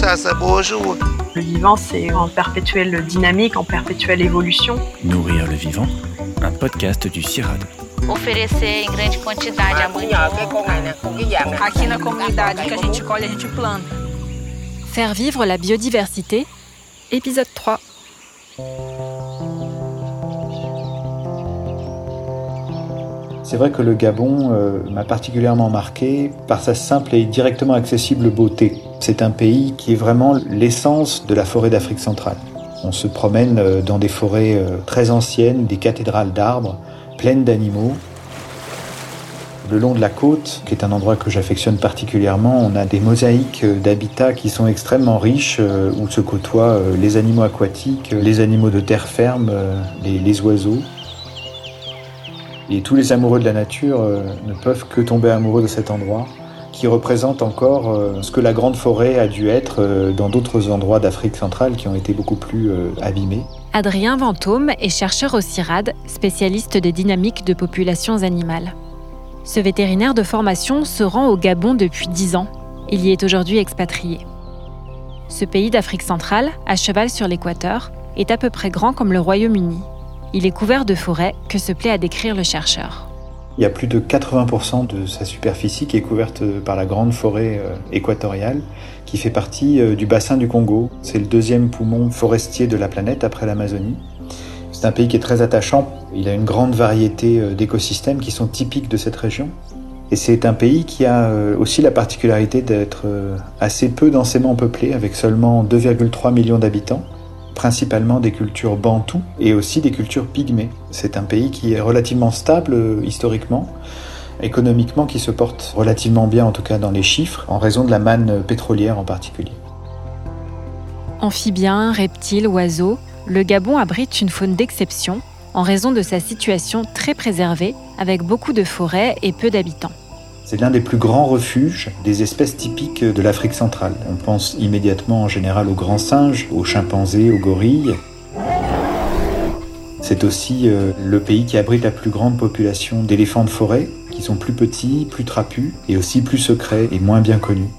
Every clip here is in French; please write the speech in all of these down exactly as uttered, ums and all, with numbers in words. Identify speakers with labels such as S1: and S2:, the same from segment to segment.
S1: ce beau jour.
S2: Le vivant, c'est en perpétuelle dynamique, en perpétuelle évolution.
S3: Nourrir le vivant, un podcast du CIRAD.
S4: Oferecer em grande quantidade a mandioca.
S5: Aqui na comunidade que a gente colhe, a gente planta.
S6: Faire vivre la biodiversité, épisode trois.
S7: C'est vrai que le Gabon euh, m'a particulièrement marqué par sa simple et directement accessible beauté. C'est un pays qui est vraiment l'essence de la forêt d'Afrique centrale. On se promène euh, dans des forêts euh, très anciennes, des cathédrales d'arbres, pleines d'animaux. Le long de la côte, qui est un endroit que j'affectionne particulièrement, on a des mosaïques d'habitats qui sont extrêmement riches, euh, où se côtoient euh, les animaux aquatiques, les animaux de terre ferme, euh, les, les oiseaux. Et tous les amoureux de la nature euh, ne peuvent que tomber amoureux de cet endroit, qui représente encore euh, ce que la grande forêt a dû être euh, dans d'autres endroits d'Afrique centrale qui ont été beaucoup plus euh, abîmés.
S6: Adrien Vantôme est chercheur au CIRAD, spécialiste des dynamiques de populations animales. Ce vétérinaire de formation se rend au Gabon depuis dix ans. Il y est aujourd'hui expatrié. Ce pays d'Afrique centrale, à cheval sur l'équateur, est à peu près grand comme le Royaume-Uni. Il est couvert de forêts que se plaît à décrire le chercheur.
S7: Il y a plus de quatre-vingts pour cent de sa superficie qui est couverte par la grande forêt équatoriale, qui fait partie du bassin du Congo. C'est le deuxième poumon forestier de la planète après l'Amazonie. C'est un pays qui est très attachant. Il a une grande variété d'écosystèmes qui sont typiques de cette région. Et c'est un pays qui a aussi la particularité d'être assez peu densément peuplé, avec seulement deux virgule trois millions d'habitants, principalement des cultures bantoues et aussi des cultures pygmées. C'est un pays qui est relativement stable euh, historiquement, économiquement qui se porte relativement bien, en tout cas dans les chiffres, en raison de la manne pétrolière en particulier.
S6: Amphibiens, reptiles, oiseaux, le Gabon abrite une faune d'exception en raison de sa situation très préservée, avec beaucoup de forêts et peu d'habitants.
S7: C'est l'un des plus grands refuges des espèces typiques de l'Afrique centrale. On pense immédiatement en général aux grands singes, aux chimpanzés, aux gorilles. C'est aussi euh, le pays qui abrite la plus grande population d'éléphants de forêt, qui sont plus petits, plus trapus, et aussi plus secrets et moins bien connus.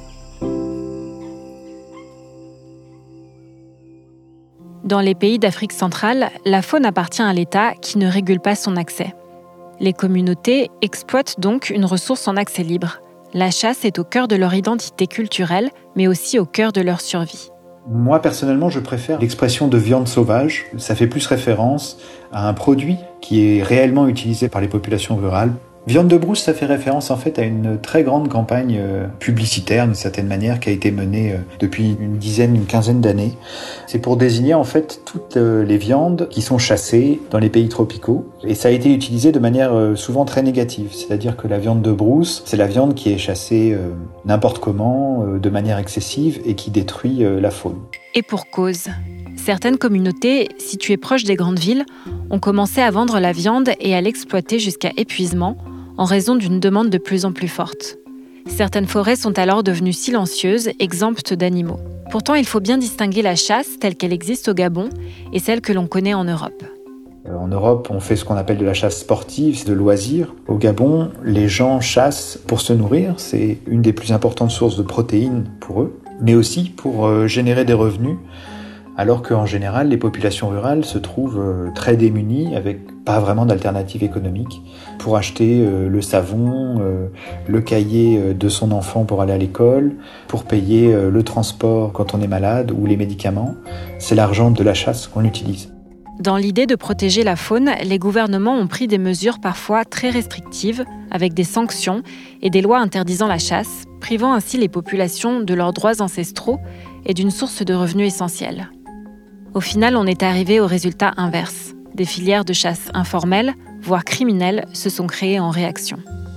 S6: Dans les pays d'Afrique centrale, la faune appartient à l'État qui ne régule pas son accès. Les communautés exploitent donc une ressource en accès libre. La chasse est au cœur de leur identité culturelle, mais aussi au cœur de leur survie.
S7: Moi, personnellement, je préfère l'expression de viande sauvage. Ça fait plus référence à un produit qui est réellement utilisé par les populations rurales. Viande de brousse, ça fait référence en fait à une très grande campagne euh, publicitaire, d'une certaine manière, qui a été menée euh, depuis une dizaine, une quinzaine d'années. C'est pour désigner en fait toutes euh, les viandes qui sont chassées dans les pays tropicaux. Et ça a été utilisé de manière euh, souvent très négative. C'est-à-dire que la viande de brousse, c'est la viande qui est chassée euh, n'importe comment, euh, de manière excessive, et qui détruit euh, la faune.
S6: Et pour cause. Certaines communautés, situées proches des grandes villes, ont commencé à vendre la viande et à l'exploiter jusqu'à épuisement, en raison d'une demande de plus en plus forte. Certaines forêts sont alors devenues silencieuses, exemptes d'animaux. Pourtant, il faut bien distinguer la chasse telle qu'elle existe au Gabon et celle que l'on connaît en Europe.
S7: En Europe, on fait ce qu'on appelle de la chasse sportive, c'est de loisir. Au Gabon, les gens chassent pour se nourrir, c'est une des plus importantes sources de protéines pour eux, mais aussi pour euh, générer des revenus, alors qu'en général, les populations rurales se trouvent euh, très démunies, avec pas vraiment d'alternative économique, pour acheter euh, le savon, euh, le cahier euh, de son enfant pour aller à l'école, pour payer euh, le transport quand on est malade ou les médicaments. C'est l'argent de la chasse qu'on utilise.
S6: Dans l'idée de protéger la faune, les gouvernements ont pris des mesures parfois très restrictives, avec des sanctions et des lois interdisant la chasse, privant ainsi les populations de leurs droits ancestraux et d'une source de revenus essentielle. Au final, on est arrivé au résultat inverse. Des filières de chasse informelles, voire criminelles, se sont créées en réaction.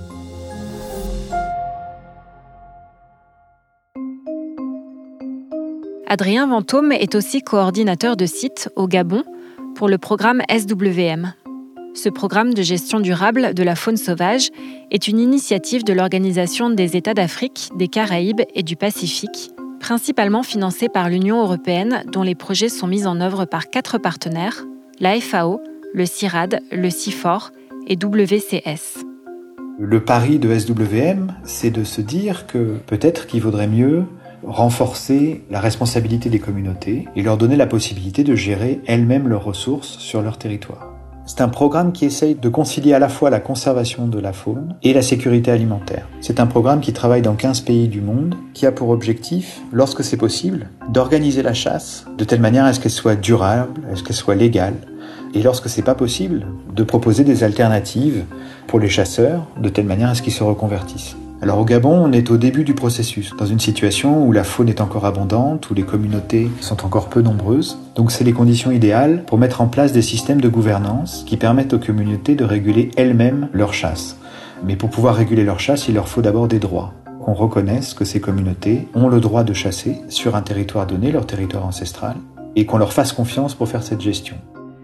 S6: Adrien Vantôme est aussi coordinateur de site au Gabon pour le programme S W M. Ce programme de gestion durable de la faune sauvage est une initiative de l'Organisation des États d'Afrique, des Caraïbes et du Pacifique, principalement financée par l'Union européenne, dont les projets sont mis en œuvre par quatre partenaires, la F A O, le CIRAD, le CIFOR et W C S.
S7: Le pari de S W M, c'est de se dire que peut-être qu'il vaudrait mieux renforcer la responsabilité des communautés et leur donner la possibilité de gérer elles-mêmes leurs ressources sur leur territoire. C'est un programme qui essaye de concilier à la fois la conservation de la faune et la sécurité alimentaire. C'est un programme qui travaille dans quinze pays du monde, qui a pour objectif, lorsque c'est possible, d'organiser la chasse de telle manière à ce qu'elle soit durable, à ce qu'elle soit légale, et lorsque c'est pas possible, de proposer des alternatives pour les chasseurs, de telle manière à ce qu'ils se reconvertissent. Alors au Gabon, on est au début du processus, dans une situation où la faune est encore abondante, où les communautés sont encore peu nombreuses. Donc c'est les conditions idéales pour mettre en place des systèmes de gouvernance qui permettent aux communautés de réguler elles-mêmes leur chasse. Mais pour pouvoir réguler leur chasse, il leur faut d'abord des droits. Qu'on reconnaisse que ces communautés ont le droit de chasser sur un territoire donné, leur territoire ancestral, et qu'on leur fasse confiance pour faire cette gestion.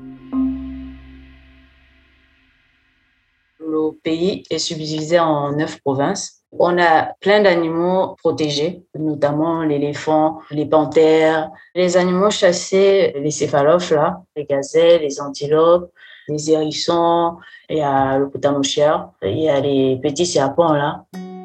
S1: Le pays est subdivisé en neuf provinces. On a plein d'animaux protégés, notamment l'éléphant, les panthères, les animaux chassés, les céphalophes, là, les gazelles, les antilopes, les hérissons, il y a le potamouchère, il y a les petits serpents, là.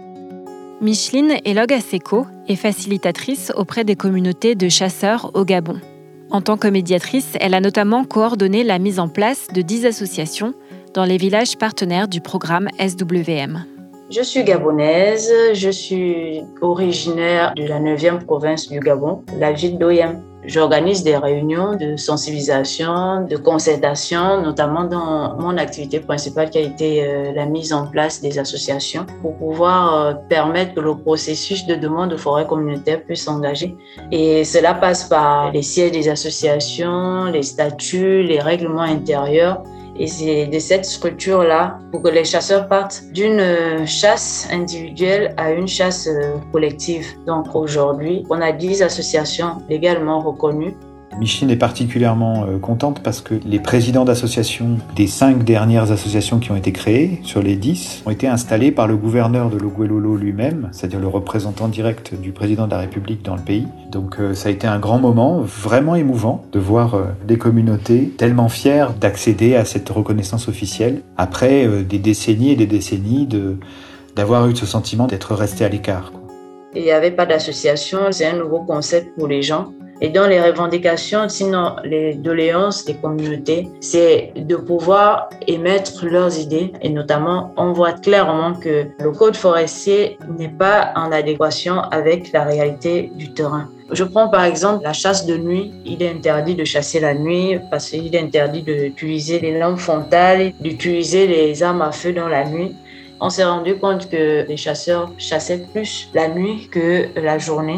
S6: Micheline Elog-Aseko est facilitatrice auprès des communautés de chasseurs au Gabon. En tant que médiatrice, elle a notamment coordonné la mise en place de dix associations dans les villages partenaires du programme S W M.
S1: Je suis gabonaise, je suis originaire de la neuvième province du Gabon, la ville d'Oyem. J'organise des réunions de sensibilisation, de concertation, notamment dans mon activité principale qui a été euh, la mise en place des associations pour pouvoir euh, permettre que le processus de demande de forêt communautaire puisse s'engager. Et cela passe par les sièges des associations, les statuts, les règlements intérieurs. Et c'est de cette structure-là pour que les chasseurs partent d'une chasse individuelle à une chasse collective. Donc aujourd'hui, on a dix associations légalement reconnues.
S7: Micheline est particulièrement contente parce que les présidents d'associations des cinq dernières associations qui ont été créées, sur les dix, ont été installés par le gouverneur de l'Oguelolo lui-même, c'est-à-dire le représentant direct du président de la République dans le pays. Donc ça a été un grand moment, vraiment émouvant, de voir des communautés tellement fières d'accéder à cette reconnaissance officielle, après des décennies et des décennies de, d'avoir eu ce sentiment d'être resté à l'écart.
S1: Il n'y avait pas d'association, c'est un nouveau concept pour les gens. Et dans les revendications, sinon les doléances des communautés, c'est de pouvoir émettre leurs idées. Et notamment, on voit clairement que le code forestier n'est pas en adéquation avec la réalité du terrain. Je prends par exemple la chasse de nuit. Il est interdit de chasser la nuit parce qu'il est interdit d'utiliser les lampes frontales, d'utiliser les armes à feu dans la nuit. On s'est rendu compte que les chasseurs chassaient plus la nuit que la journée.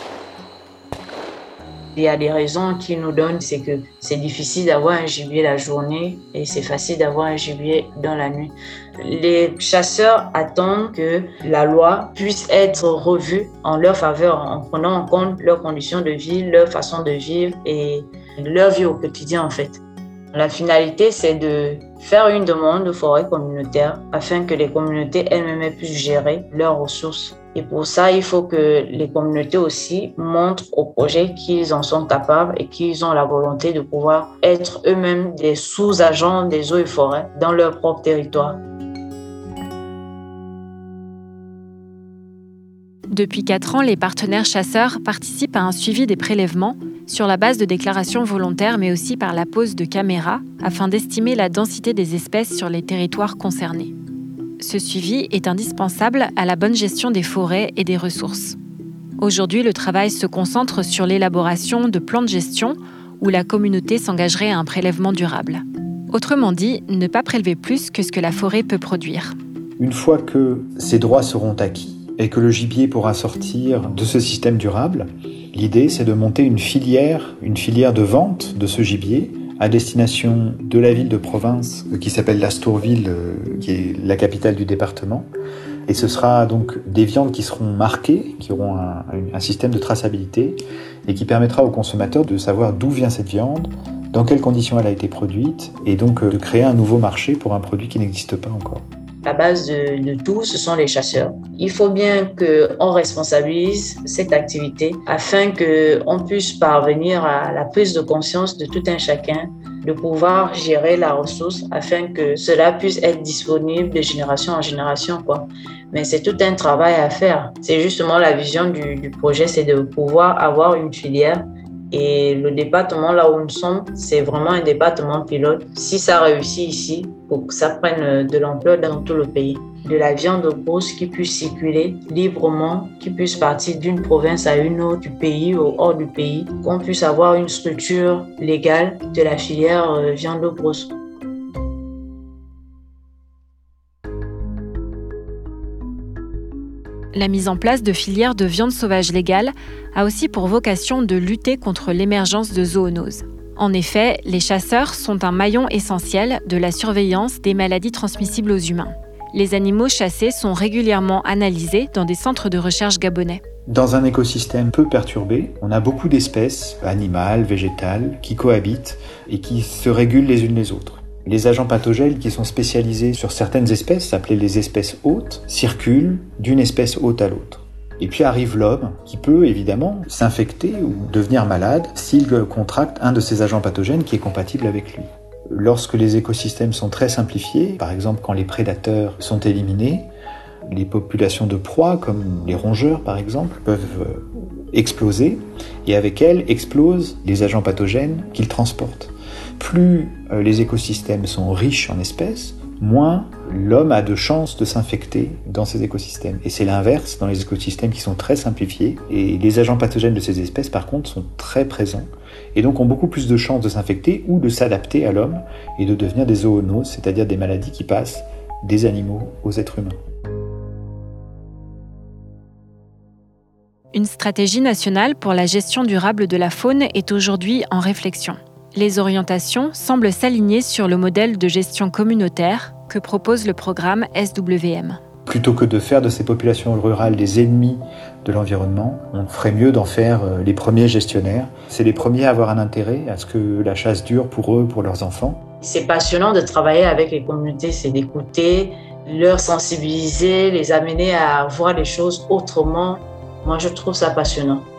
S1: Il y a des raisons qui nous donnent, c'est que c'est difficile d'avoir un gibier la journée et c'est facile d'avoir un gibier dans la nuit. Les chasseurs attendent que la loi puisse être revue en leur faveur, en prenant en compte leurs conditions de vie, leur façon de vivre et leur vie au quotidien en fait. La finalité, c'est de faire une demande de forêt communautaire afin que les communautés elles-mêmes puissent gérer leurs ressources. Et pour ça, il faut que les communautés aussi montrent au projet qu'ils en sont capables et qu'ils ont la volonté de pouvoir être eux-mêmes des sous-agents des eaux et forêts dans leur propre territoire.
S6: Depuis quatre ans, les partenaires chasseurs participent à un suivi des prélèvements sur la base de déclarations volontaires, mais aussi par la pose de caméras, afin d'estimer la densité des espèces sur les territoires concernés. Ce suivi est indispensable à la bonne gestion des forêts et des ressources. Aujourd'hui, le travail se concentre sur l'élaboration de plans de gestion où la communauté s'engagerait à un prélèvement durable. Autrement dit, ne pas prélever plus que ce que la forêt peut produire.
S7: Une fois que ces droits seront acquis et que le gibier pourra sortir de ce système durable, l'idée c'est de monter une filière, une filière de vente de ce gibier à destination de la ville de province qui s'appelle l'Astourville, qui est la capitale du département. Et ce sera donc des viandes qui seront marquées, qui auront un, un système de traçabilité et qui permettra aux consommateurs de savoir d'où vient cette viande, dans quelles conditions elle a été produite et donc de créer un nouveau marché pour un produit qui n'existe pas encore.
S1: La base de, de tout, ce sont les chasseurs. Il faut bien qu'on responsabilise cette activité afin qu'on puisse parvenir à la prise de conscience de tout un chacun, de pouvoir gérer la ressource afin que cela puisse être disponible de génération en génération, quoi. mais c'est tout un travail à faire. C'est justement la vision du, du projet, c'est de pouvoir avoir une filière. Et le département là où nous sommes, c'est vraiment un département pilote. Si ça réussit ici, pour que ça prenne de l'ampleur dans tout le pays. De la viande grosse qui puisse circuler librement, qui puisse partir d'une province à une autre, du pays ou hors du pays, qu'on puisse avoir une structure légale de la filière viande grosse.
S6: La mise en place de filières de viande sauvage légale a aussi pour vocation de lutter contre l'émergence de zoonoses. En effet, les chasseurs sont un maillon essentiel de la surveillance des maladies transmissibles aux humains. Les animaux chassés sont régulièrement analysés dans des centres de recherche gabonais.
S7: Dans un écosystème peu perturbé, on a beaucoup d'espèces, animales, végétales, qui cohabitent et qui se régulent les unes les autres. Les agents pathogènes qui sont spécialisés sur certaines espèces, appelées les espèces hôtes, circulent d'une espèce hôte à l'autre. Et puis arrive l'homme, qui peut évidemment s'infecter ou devenir malade s'il contracte un de ces agents pathogènes qui est compatible avec lui. Lorsque les écosystèmes sont très simplifiés, par exemple quand les prédateurs sont éliminés, les populations de proies, comme les rongeurs par exemple, peuvent exploser, et avec elles explosent les agents pathogènes qu'ils transportent. Plus les écosystèmes sont riches en espèces, moins l'homme a de chances de s'infecter dans ces écosystèmes. Et c'est l'inverse dans les écosystèmes qui sont très simplifiés. Et les agents pathogènes de ces espèces, par contre, sont très présents. Et donc ont beaucoup plus de chances de s'infecter ou de s'adapter à l'homme et de devenir des zoonoses, c'est-à-dire des maladies qui passent des animaux aux êtres humains.
S6: Une stratégie nationale pour la gestion durable de la faune est aujourd'hui en réflexion. Les orientations semblent s'aligner sur le modèle de gestion communautaire que propose le programme S W M.
S7: Plutôt que de faire de ces populations rurales des ennemis de l'environnement, on ferait mieux d'en faire les premiers gestionnaires. C'est les premiers à avoir un intérêt à ce que la chasse dure pour eux, pour leurs enfants.
S1: C'est passionnant de travailler avec les communautés, c'est d'écouter, leur sensibiliser, les amener à voir les choses autrement. Moi, je trouve ça passionnant.